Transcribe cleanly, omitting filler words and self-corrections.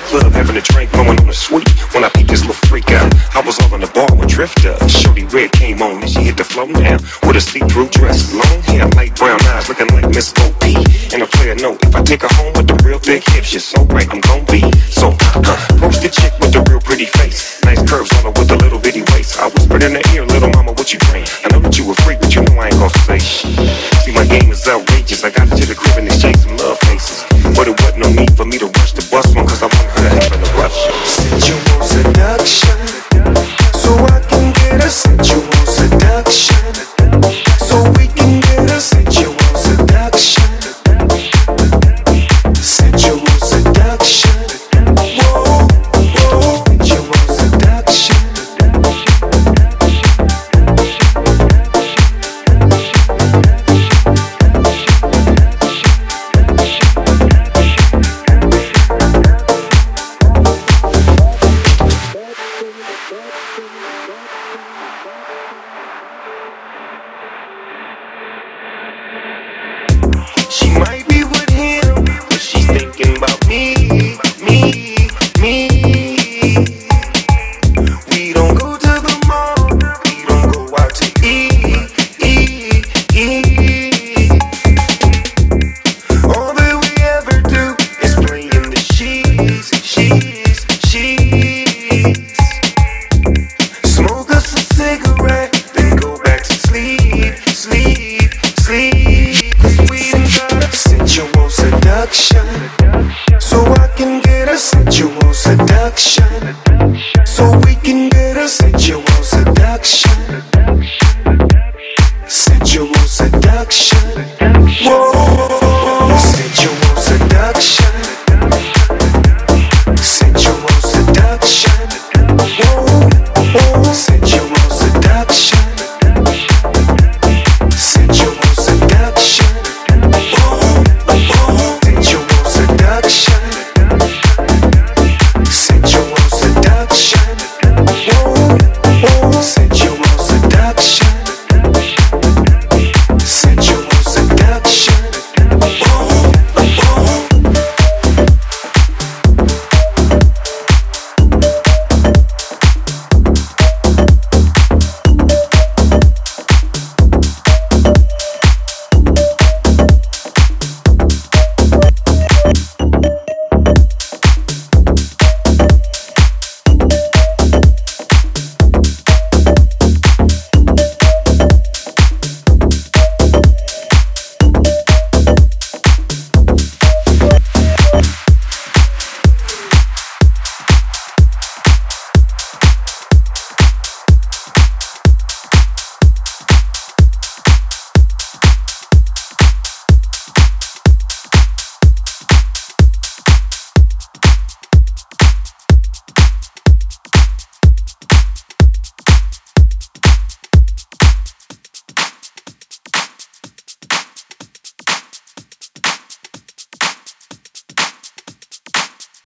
club having a drink, blowing on a sweet. When I peeped this little freak out, I was all on the bar with Drifter. Shorty Red came on and she hit the floor now with a see-through dress, long hair, light brown eyes, looking like Miss O.P. And a player note, if I take her home with the real thick hips, you're so right, I'm gon' be so approach the chick with the real pretty face, nice curves on her with a little bitty waist. I whispered in her ear, little mama, what you bring? I know that you a freak, but you know I ain't gon' say shit. See, my game is outrageous. I got to the crib and exchanged some love faces, but it wasn't no need for me to rush the bus one, cause I wanted her to have an eruption. Sensual seduction, so I can get a sensual seduction, so we can get a sensual seduction, sensual seduction, whoa, whoa, sensual seduction. She might be with him, but she's thinking about me, me, me. We don't go to the mall, we don't go out to eat, eat, eat. All that we ever do is play in the sheets, sheets, sheets. Smoke us a cigarette, then go back to sleep, sleep, sleep. 'Cause we done got a sensual seduction, so I can get a sensual seduction.